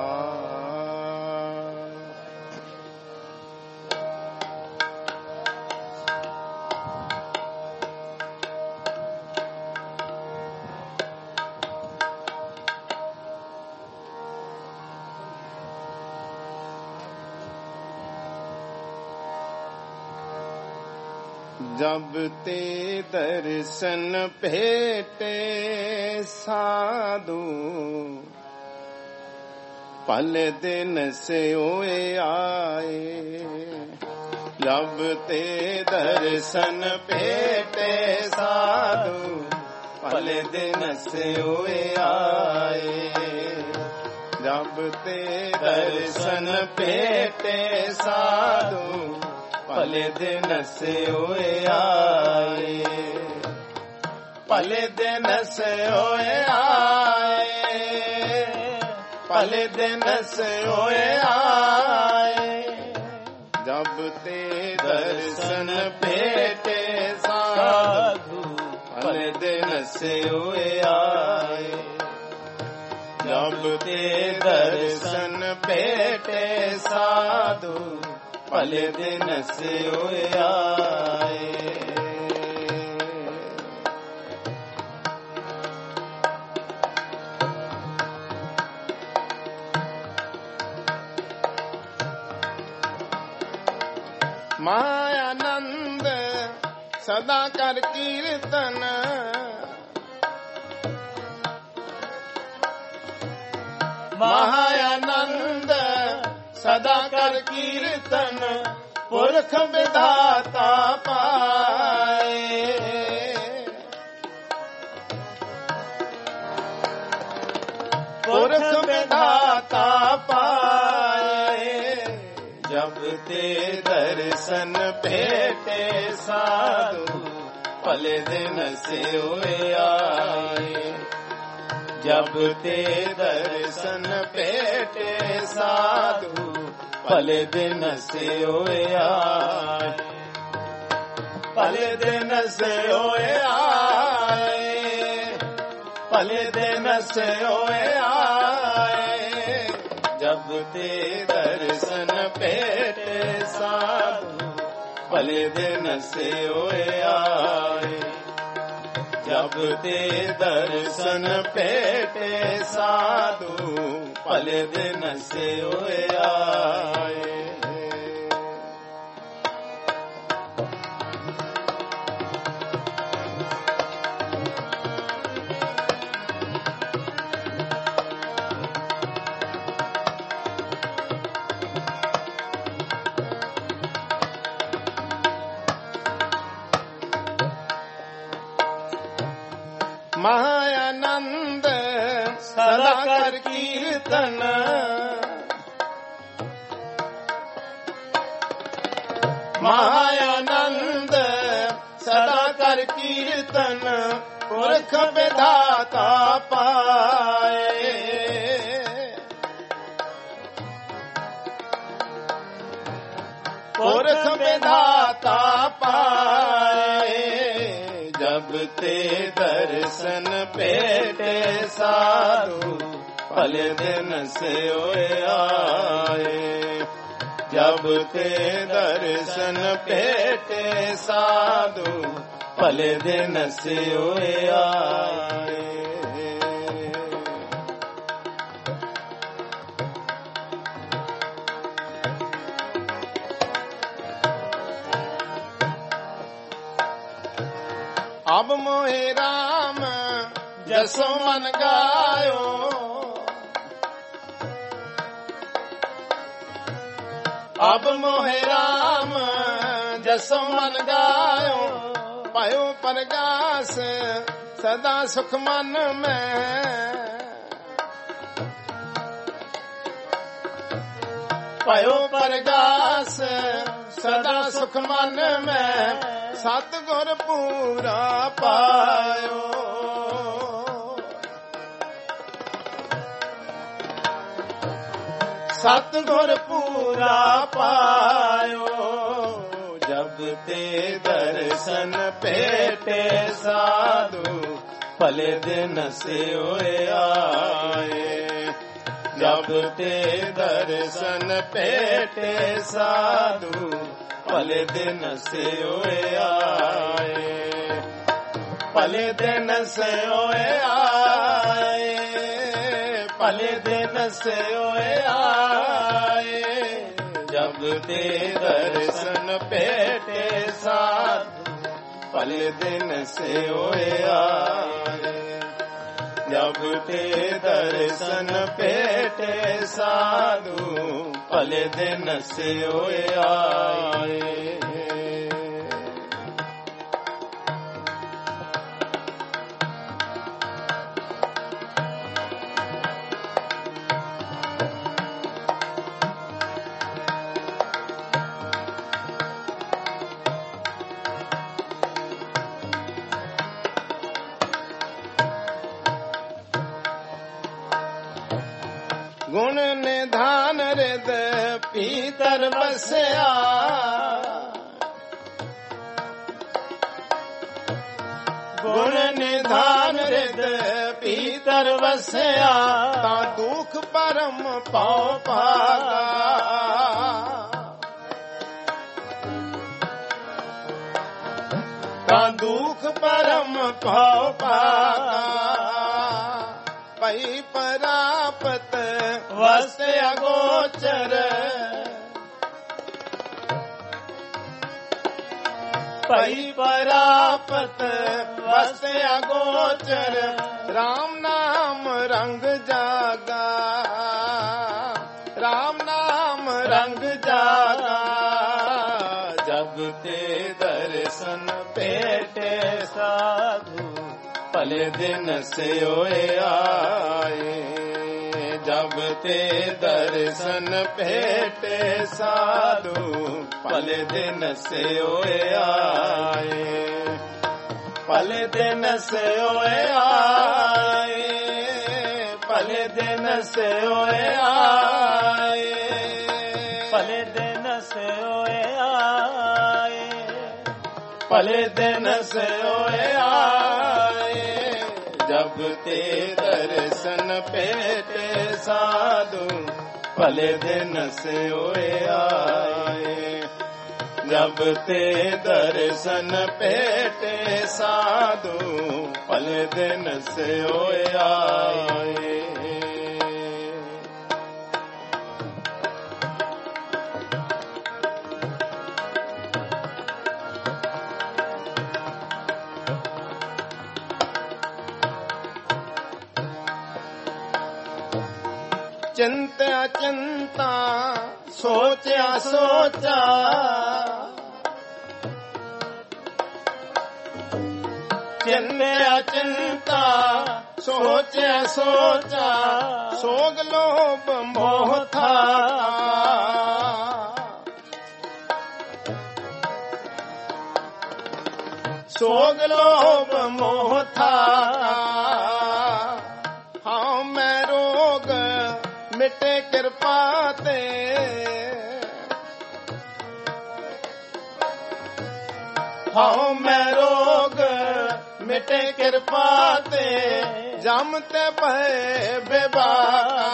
जब ते दर्शन भेटे साधु, पल दिन से ओए आए। जब ते दर्शन भेटे साधु, पल दिन से ओए आए। जब ते दर्शन भेटे साधु, पल दिन से होए आए। पल दिन से होए आए, पल दिन से होए आए। जब ते दर्शन भेटे साधु, पल दिन से होए आए। जब ते दर्शन भेटे साधु, पल दिन से होए आए। मायानंद सदा कर कीर्तन, ਮਹਾਆਨੰਦ ਸਦਾ ਕਰ ਕੀਰਤਨ ਪੁਰਖ ਵਿਧਾਤਾ ਪਾਏ। ਪੁਰਖ ਵਿਧਾਤਾ ਪਾਏ। ਜਬ ਤੇ ਦਰਸ਼ਨ ਭੇਟੇ ਸਾਧੂ ਭਲੇ ਦਿਨ ਸੇ ਹੋਏ ਆਏ। ਜਬ ਤੇ ਦਰਸ਼ਨ ਭੇਟੇ ਸਾਧੂ ਭਲੇ ਦਿਨ ਸੇ ਹੋਏ ਆਏ। ਭਲੇ ਦਿਨ ਸੇ ਹੋਏ ਆਏ। ਭਲੇ ਦਿਨ ਸੇ ਹੋਏ ਆਏ। ਜਬ ਤੇ ਦਰਸ਼ਨ ਭੇਟੇ ਸਾਧੂ ਭਲੇ ਦਿਨ ਸੇ ਹੋਏ ਆਏ। ਜਬ ਤੇ ਦਰਸ਼ਨ ਭੇਟੇ ਸਾਧੂ ਭਲੇ ਦਿਨ ਸੇ ਹੋਏ ਆਏ। ਮਹਾਆਨੰਦ ਸਦਾ ਕਰ ਕੀਰਤਨ ਮਹਾਆਨੰਦ ਸਦਾ ਕਰ ਕੀਰਤਨ ਪੁਰਖ ਵਿਧਾਤਾ ਪਾਏ। ਪੁਰਖ ਵਿਧਾਤਾ ਪਾਏ। ਜਬ ਤੇ ਦਰਸ਼ਨ ਭੇਟੇ ਸਾਧੂ ਭਲੇ ਦਿਨ ਸੇ ਹੋਏ ਆਏ। ਜਬ ਤੇ ਦਰਸ਼ਨ ਭੇਟੇ ਸਾਧੂ ਭਲੇ ਦਿਨ ਸੇ ਹੋਏ ਆਏ। ਅਬ ਮੋਹਿ ਰਾਮ ਜਸੋ ਮਨ ਗਾਇਓ। ਅਬ ਮੋਹਿ ਰਾਮ ਜਸੋ ਮਨ ਗਾਇਓ। ਪਾਇਓ ਪਰਗਾਸ ਸਦਾ ਸੁਖ ਮਨ ਮੈਂ। ਪਾਇਓ ਪਰਗਾਸ ਸਦਾ ਸੁਖ ਮਨ ਮੈਂ। ਸਤਿਗੁਰ ਪੂਰਾ ਪਾਇਓ। ਸਤਿਗੁਰ ਪੂਰਾ ਪਾਇਓ। ਜਬ ਤੇ ਦਰਸ਼ਨ ਭੇਟੇ ਸਾਧੂ ਭਲੇ ਦਿਨ ਸੇ ਹੋਏ ਆਏ। ਜਬ ਤੇ ਦਰਸ਼ਨ ਭੇਟੇ ਸਾਧੂ ਭਲੇ ਦਿਨ ਸੇ ਹੋਏ ਆਏ। ਭਲੇ ਦਿਨ ਸੇ ਹੋਏ ਆਏ। ਭਲੇ ਦਿਨ ਸੇ ਹੋਏ ਆਏ। ਜਬ ਤੇ ਦਰਸ਼ਨ ਭੇਟੇ ਸਾਧੂ ਭਲੇ ਦਿਨ ਸੇ ਹੋਏ ਆਏ। ਜਬ ਤੇ ਦਰਸ਼ਨ ਭੇਟੇ ਸਾਧੂ ਭਲੇ ਦਿਨ ਸੇ ਹੋਏ ਆਏ। ਗੁਣ ਨਿਧਾਨ ਰਿਦ ਪੀਤਰ ਵਸਿਆ। ਗੁਣ ਨਿਧਾਨ ਰਿਦ ਪੀਤਰ ਵਸਿਆ। ਤਾਂ ਦੁਖ ਪਰਮ ਪਾਉ ਭਾਗਾ। ਤਾਂ ਦੁਖ ਪਰਮ ਪਾਉ ਭਾਗਾ। ਭਈ ਪ੍ਰਾਪਤ ਵਸਤ ਅਗੋਚਰ। ਭਈ ਪ੍ਰਾਪਤ ਵਸਤ ਅਗੋਚਰ। RAM ਨਾਮ ਰੰਗ ਜਾਗਾ। जागा, जब ते दर्शन भेटे साधु भले दिन से ओए आए, जब ते दर्शन भेटे साधु भले दिन से ओए आए, भले दिन से ओए आए, भले दिन से ओए आए, भले दिन से ओए आए, भले दिन से ओए आए, जब ते दर्शन भेटे साधु भले दिन से ओए आए, जब ते दर्शन भेटे साधु भले दिन से ओए आए। चिंता चिंता सोचा सोचा, चिंता चिंता सोचा सोचा, सोग लोभ मोह था, सोग लोभ मोह था, हाँ मैं रोग मिटे कृपा ते, हाँ मैं रोग मिटे कृपा ते, जमते भय बेबाका,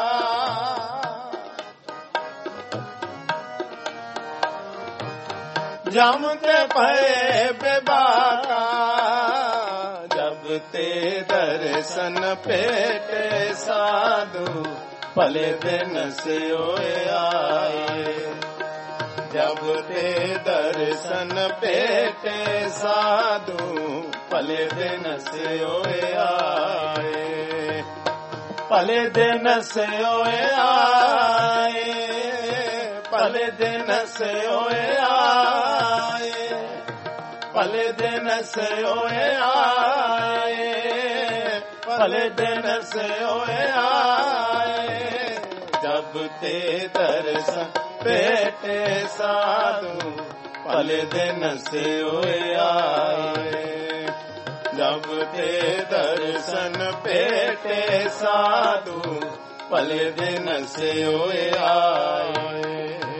जमते भय बेबाका, जब ते दर्शन भेटे साधु भले दिन से ओए आए, जब ते दर्शन भेटे साधु भले दिन से ओए आए, भले दिन से ओए आए, भले दिन से ओए आए, भले दिन से ओए आए, भले दिन से ओए आए, जब ते दर्शन भेटे साधु भले दिन से ओए आए, जब ते दर्शन भेटे साधु भले दिन से ओए आए।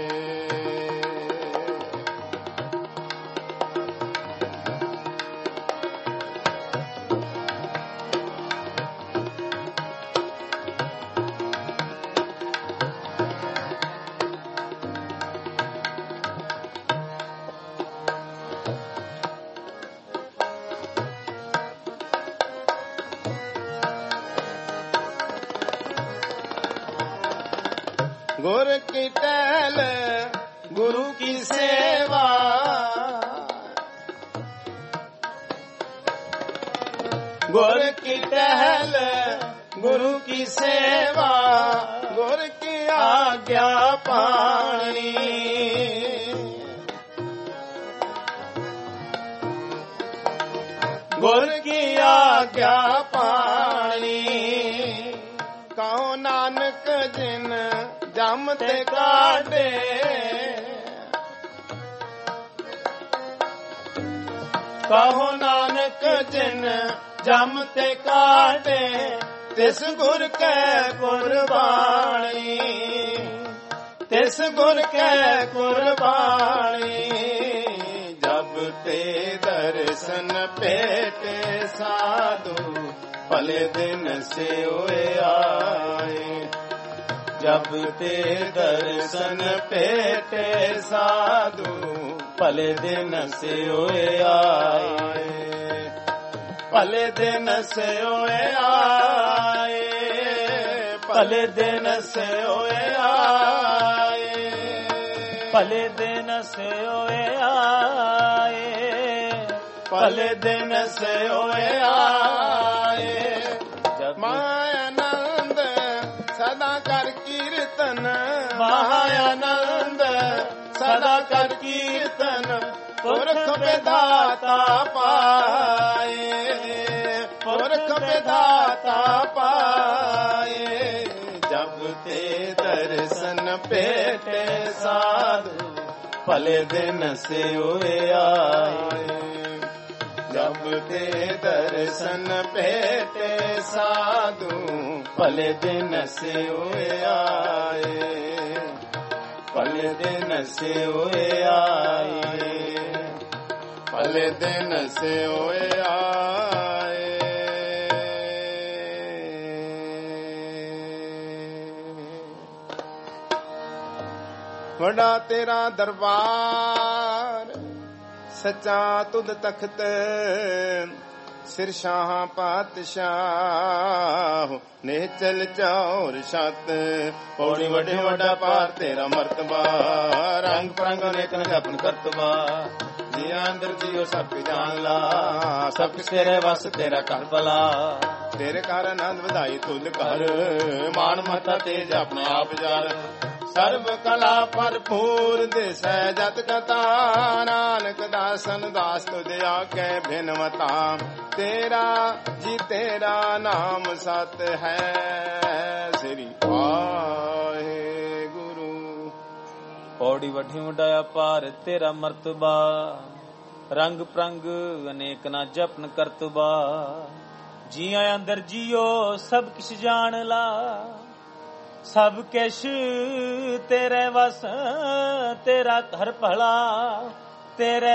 गुर की टहल गुरु की सेवा, गुर की टहल गुरु की सेवा, गुर की आज्ञा पानी, गुर की आज्ञा पानी, कहो नानक जिन जमते काटे, कहो नानक जिन जमते काटे, तिस गुर कै कुर्बानी, तिस गुर कै कुर्बानी, जब ते दर्शन भेटे साधु भले दिन से ओए आए, जब ते दर्शन भेटे साधु भले दिन से ओए आए, भले दिन से ओए आए, भले दिन से ओए आए, भले दिन से ओए आए, भले दिन से ओए आए, जब मां आनंद सदा कर कीर्तन, ਕੀਰਤਨ ਮਹਾ ਆਨੰਦ ਸਦਾ ਕਰ ਕੀਰਤਨ ਪੁਰਖ ਵਿਧਾਤਾ ਪਾਏ ਪੁਰਖ ਵਿਧਾਤਾ ਪਾਏ ਜਬ ਤੇ ਦਰਸ਼ਨ ਭੇਟੇ ਸਾਧੂ ਭਲੇ ਦਿਨ ਸੇ ਹੋਏ ਆਏ ਜਬ ਤੇ ਦਰਸ਼ਨ ਭੇਟੇ ਸਾਧੂ ਭਲੇ ਦਿਨ ਸੇ ਹੋਏ ਆਏ ਭਲੇ ਦਿਨ ਸੇ ਹੋਏ ਆਏ ਭਲੇ ਦਿਨ ਸੇ ਹੋਏ ਆਏ ਵੱਡਾ ਤੇਰਾ ਦਰਬਾਰ ਸੱਚਾ ਤੁਧ ਤਖਤ ਸਿਰ ਸ਼ਾਹਾਂ ਪਾਤਸ਼ਾਹ ਨਿਹਚਲ ਚੌਰ ਛਤ ਪੌੜੀ ਵੱਡੇ ਵੱਡਾ ਪਾਰ ਤੇਰਾ ਮਰਤਬਾ ਰੰਗ ਪ੍ਰੰਗ ਅਨੇਕ ਜਪਨ ਕਰਤਬਾ ਜੀ ਅੰਦਰ ਜੀਓ ਸਭ ਜਾਣ ਲਾ ਸਭ ਕਿਸ ਤੇਰੇ ਵਸ ਤੇਰਾ ਘਰ ਭਲਾ ਤੇਰੇ ਘਰ ਆਨੰਦ ਵਧਾਈ ਤੁਲ ਘਰ ਮਾਨ ਮਤਾ ਤੇਜ ਆਪਣਾ ਆਪ ਜਾਰ ਸਰਬ ਕਲਾ ਭਰਪੂਰ ਦਿਸੈ ਜਤ ਕਥਾ ਨਾਨਕ ਦਾਸਨ ਦਾਸ ਤੁਧ ਆਖੈ ਬਿਨਵਤਾ ਤੇਰਾ ਜੀ ਤੇਰਾ ਨਾਮ ਸਤ ਹੈ ਸ੍ਰੀ ਵਾਹਿਗੁਰੂ ਪੌੜੀ ਵੱਡੀ ਵਡਾਇਆ ਪਾਰ ਤੇਰਾ ਮਰਤਬਾ ਰੰਗ ਪ੍ਰੰਗ ਅਨੇਕ ਨਾ ਜਪਨ ਕਰਤਬਾ ਜੀਆਂ ਅੰਦਰ ਜੀਓ ਸਭ ਕਿਛ ਜਾਣ ਲਾ ਸਭ ਕਿਛ ਤੇਰੇ ਵਸ ਤੇਰਾ ਘਰ ਭਲਾ ਤੇਰੇ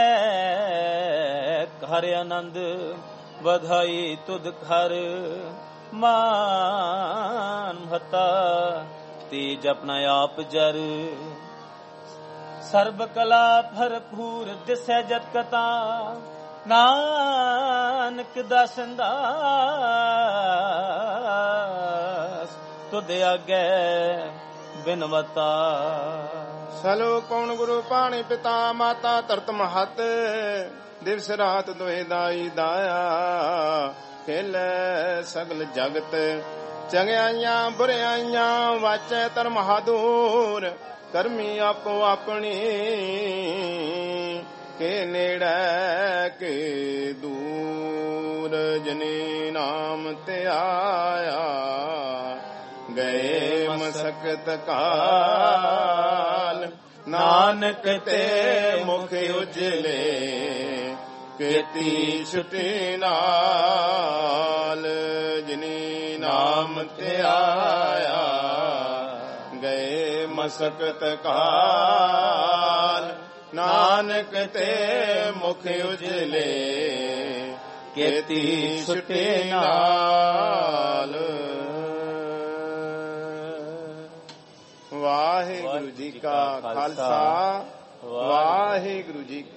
ਘਰ ਆਨੰਦ ਵਧਾਈ ਤੁਧ ਘਰ ਮਾਨ ਮਹਤਾ ਤੇਜ ਆਪਣਾ ਆਪ ਜਰ ਸਰਬ ਕਲਾ ਭਰਪੂਰ ਦਿਸੈ ਜਤ ਕਤਾ ਨਾਨਕ ਦਾਸਨ ਦਾਸ ਤੁਧ ਆਗੇ ਬਿਨਵਤਾ ਸਲੋ ਕੌਣ ਗੁਰੂ ਪਾਣੀ ਪਿਤਾ ਮਾਤਾ ਧਰਤ ਮਹਤ ਦਿਵਸ ਰਾਤ ਦੋਏ ਦਾਈ ਦਾਇਆ ਖੇਲੇ ਸਗਲ ਜਗਤ ਚੰਗਿਆਈਆਂ ਬੁਰਿਆਈਆਂ ਵਾਚੈ ਧਰਮ ਹਾਦੂਰ ਕਰਮੀ ਆਪੋ ਆਪਣੀ ਕੇ ਨੇੜੇ ਕੇ ਦੂਰ ਜਨੇ ਨਾਮ ਤੇ ਆਇਆ ਗਏ ਮਸਕਤ ਕਾਲ ਨਾਨਕ ਤੇ ਮੁਖ ਉਜਲੇ ਕੀਤੀ ਛੁਟੀ ਨਾਲ ਜਿਨੀ ਨਾਮ ਤੇ ਆਇਆ ਗਏ ਮਸਕਤ ਕਾਲ ਨਾਨਕ ਤੇ ਮੁਖ ਉਜਲੇ ਕੀਤੀ ਛੁਟੀ ਨਾਲ ਵਾਹਿਗੁਰੂ ਜੀ ਕਾ ਖਾਲਸਾ ਵਾਹਿਗੁਰੂ ਜੀ